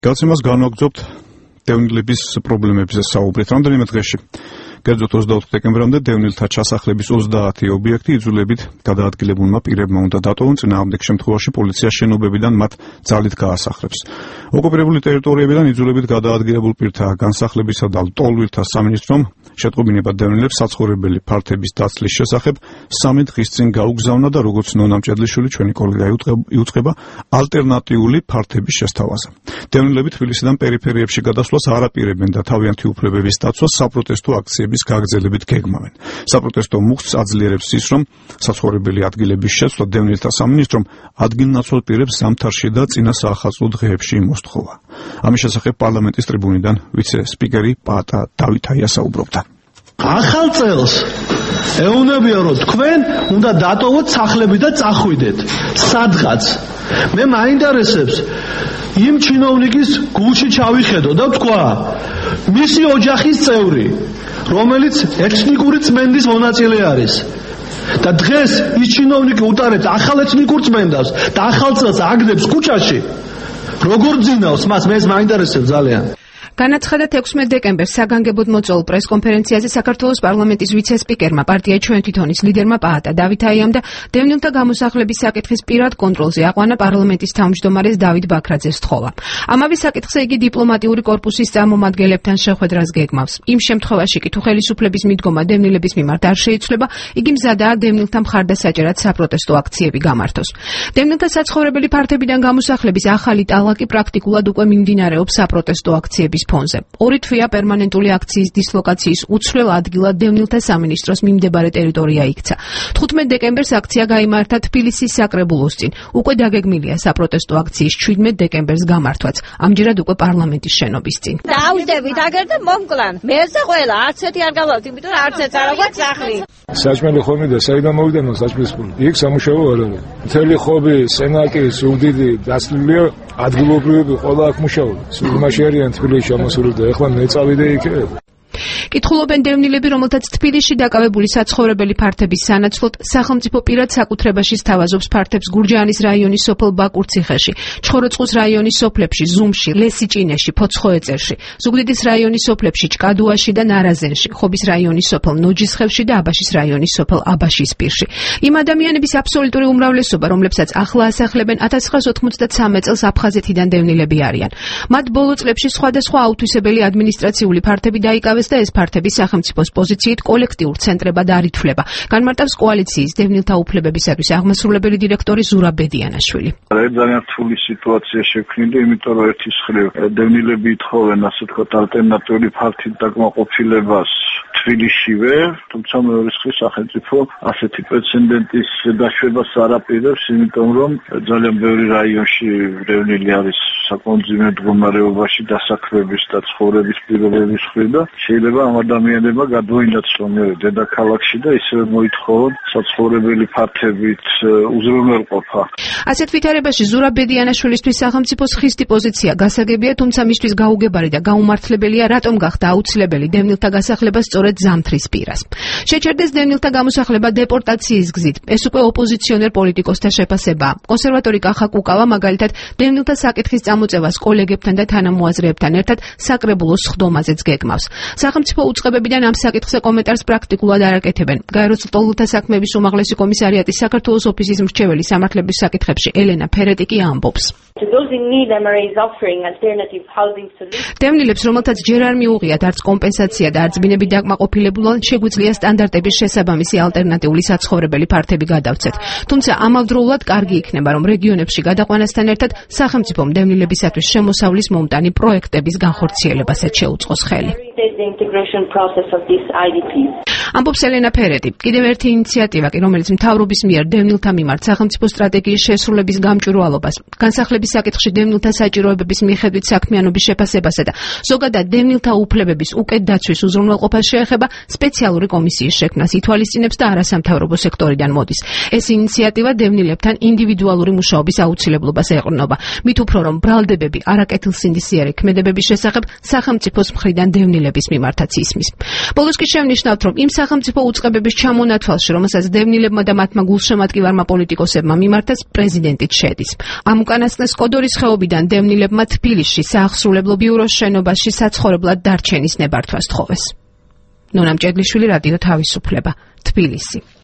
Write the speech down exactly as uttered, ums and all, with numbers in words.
Გალცემას განვაგრძობთ დევნილების პრობლემებზე საუბრით. რამდენიმე დღეში კერძოდ ოცდაოთხ დეკემბრამდე დევნილთა ჩასახლების ოცდაათი ობიექტი იძულებით გადაადგილებულმა პირებმა უნდა დატოვონ, წინააღმდეგ შემთხვევაში პოლიცია შენობებიდან მათ ძალით გაასახლებს. ოკუპირებული ტერიტორიებიდან იძულებით გადაადგილებულ პირთა განსახლებისა და ლტოლვილთა სამინისტრომ შეტყობინება დევნილებს საცხოვრებელი ფართების დაცლის შესახებ სამი დღის წინ გაუგზავნა და როგორც ნონა მჭედლიშვილი ჩვენი კოლეგა იუწყება ალტერნატიული ფართების შესთავაზე. დევნილები თბილისიდან პერიფერიებში გადასვლას არ აპირებენ და თავიანთი უფლებების დაცვას საპროტესტო აქციების გაგრძელებით გეგმავენ. საპროტესტო მუხტს აძლიერებს ის, რომ საცხოვრებელი ადგილების შეცვლა დევნილთა სამინისტრომ ადგილნაცვალ პირებს ზამთარში და წინა საახალწლო დღეებში მოსთხოვა. ამის შესახებ პარლამენტის ტრიბუნიდან ვიცე-სპიკერი პაატა დავითაია საუბრობდა. ახალ წელს ეუბნებია, რომ თქვენ უნდა დატოვოთ სახლები და წახვიდეთ სადღაც. მე მაინტერესებს იმ ჩინოვნიკის გულში ჩავიხედო და თქვა მისი ოჯახის წევრი, რომელიც ეთნიკური წმენდის მონაწილე არის. და დღეს ის ჩინოვნიკი უტარებს ახალ ეთნიკურ წმენდას და ახალ წელს აგდებს ქუჩაში. როგორ ძინავს მას, მე ეს მაინტერესებს ძალიან. განაცხადეთ ექვსმე დეკემბერს საგანგებოდ მოწვეულ პრესკონფერენციაზე საქართველოს პარლამენტის ვიცე-სპიკერმა პარტია ჩვენ თვითონის ლიდერმა პაატა დავითაიამ და დევნილთა გამოსახლების საკითხის პირად კონტროლზე აყვანა პარლამენტის თავმჯდომარეს დავით ბაქრაძეს სთხოვა. ამავე საკითხზე იგი დიპლომატიური კორპუსის წარმომადგენლებთან შეხვედრას გეგმავს. იმ შემთხვევაში კი თუ ხელისუფლების მიდგომა დევნილების მიმართ არ შეიცვლება, იგი მზადაა დევნილთა მხარდასაჭერად საპროტესტო აქციები გამართოს. დევნილთა საცხოვრებელი ფართებიდან გამოსახლების ახალი ტალღა პრაქტიკულად უკვე მიმდინარეობს საპროტესტო აქციების ფონზე. ორი თვეა პერმანენტული აქციის დისლოკაციის უცვლელ ადგილად დევნილთა სამინისტროს მიმდებარე ტერიტორია იქცა. თხუთმეტ დეკემბერს აქცია გაიმართა თბილისის საკრებულოს წინ. უკვე დაგეგმილია საპროტესტო აქციის შვიდმეტ დეკემბერს გამართვაც, ამჯერად უკვე პარლამენტის შენობის წინ. დავიდებით აგერ და მომკლან. მერზე ყველა არც ერთი არ გავავთ, იმიტომ რომ არც ერთ არ აქვს სახლი. საჭმელი ხომი და საიდან მოვიდანო საჭმლის ფული? იქ სამუშაო არ არის. მთელი ხობი, სენაკი, სულდიდი დასლილია, ადგილობრივები ყველა აქ მუშაობენ. სულ იმაში არიან თბილისში ამასული და ეხლა მე წავიდე იქ. კითხულობენ დევნილები, რომელთაც თბილისში დაკავებული საცხოვრებელი ფართების სანაცვლოდ სახელმწიფო პირად საკუთრებაში სთავაზობს ფართებს გურჯაანის რაიონის სოფელ ბაკურციხეში, ჩხოროწყუს რაიონის სოფლებში, ზუმში, ლესიჭინეში, ფოცხოეწერში, ზუგდიდის რაიონის სოფლებში, ჭკადუაში და ნარაზენში, ხობის რაიონის სოფელ ნოჯისხევში და აბაშის რაიონის სოფელ აბაშისპირში. იმ ადამიანების აბსოლუტური უმრავლესობა, რომლებსაც ახლა ასახლებენ, ათას ცხრაას ოთხმოცდათსამე წელს აფხაზეთიდან დევნილები არიან. მათ ბოლო წლებში სხვადასხვა აუთვისებელი ადმინისტრაციული ფართები დაიკავეს და ეს ფართები სახელმწიფოს პოზიციით კოლექტიურ ცენტრებად არ ითვლება. განმარტავს კოალიციის დევნილთა უფლებებისათვის აღმასრულებელი დირექტორი ზურაბ ბედიანაშვილი. ძალიან რთული სიტუაცია შექმნილი, იმიტომ რომ ერთის მხრივ დევნილები ითხოვენ, ასე ვთქვათ, ალტერნატიული ფართით დაკმაყოფილებას თბილისშივე, თუმცა მეორე მხრივ სახელმწიფო ასეთი პრეცედენტის დაშვებას არ აპირებს, იმიტომ რომ ძალიან ბევრი რაიონში დევნილი არის საკმაოდ ძიმე მდგომარეობაში დასაქმების და ცხოვრების პირობების მხრივ და შეიძლება ამ ადამიანებმა გადმოინაცვლონ დედაქალაქში და ისევე მოითხოვონ საცხოვრებელი ფართებით უზრუნველყოფა. ასეთ ვითარებაში ზურაბ ბედიანაშვილისთვის სახელმწიფოს ხისტი პოზიცია გასაგებია, თუმცა მისთვის გაუგებარი და გაუმართლებელია, რატომ გახდა აუცილებელი დევნილთა გასახლება სწორედ ზამთრის პირას. შეჩერდეს დევნილთა გამოსახლება დეპორტაციის გზით. ეს უკვე ოპოზიციონერ პოლიტიკოსთა შეფასებაა. კონსერვატორი კახა კუკავა მაგალითად დევნილთა საკითხის წამოწევას კოლეგებთან და თანამოაზრეებთან ერთად საკრებულოს სხდომაზეც გეგმავს. სახელმწიფო უწყებებიდან ამ საკითხზე კომენტარს პრაქტიკულად არ აკეთებენ. გაეროს ლტოლვილთა საქმეების უმაღლესი კომისარიატის საქართველოს ოფისის მრჩეველი სამართლების საკითხებში ელენა ფერეტი კი ამბობს. დევნილებს, რომელთაც ჯერ არ მიუღიათ არც კომპენსაცია და არც ბინები დაკმაყოფილებულან, შეგვიძლია სტანდარტების შესაბამისი ალტერნატიული საცხოვრებელი ფართები გადავცეთ. თუმცა ამავდროულად კარგი იქნება, რომ რეგიონებში გადაყვანასთან ერთად სახელმწიფომ დევნილებისათვის შემოსავლის მომტანი პროექტების განხორციელებასაც შეუწყოს ხელი. ამბობს ელენა ფერეტი. კიდევ ერთი ინიციატივა კი, რომელიც მთავრობის მიერ დევნილთა მიმართ სახელმწიფო სტრატეგიის შესრულების გამჭვირვალობას, განსახლების საკითხში დევნილთა საჭიროებების მიხედვით საქმიანობის შეფასებასა და ზოგადად დევნილთა უფლებების უკეთ დაცვის უზრუნველყოფას შეეხება, სპეციალური კომისიის შექმნას ითვალისწინებს და არასამთავრობო სექტორიდან მოდის. ეს ინიციატივა დევნილებთან ინდივიდუალური მუშაობის აუცილებლობას ეყრდნობა. მით უფრო რომ ბრალდებები არაკეთილსინდისიერი ქმედებების შესახებ სახელმწიფოს მხრიდან დევნილების მიმართაც ისმის. ბოლოს კი შევნიშნავთ, რომ იმ სახელმწიფო უწყებების ჩამონათვალში, რომელსაც დევნილებმა და მათმა გულშემატკივარმა პოლიტიკოსებმა მიმართეს, პრეზიდენტიც შედის. ამ უკანასკნელს კოდორის ხეობიდან დევნილებმა თბილისში საახსრულებლო ბიუროს შენობაში საცხოვრებლად დარჩენის ნებართვა სთხოვეს. ნონა მჭედლიშვილი, რადიო თავისუფლება, თბილისი.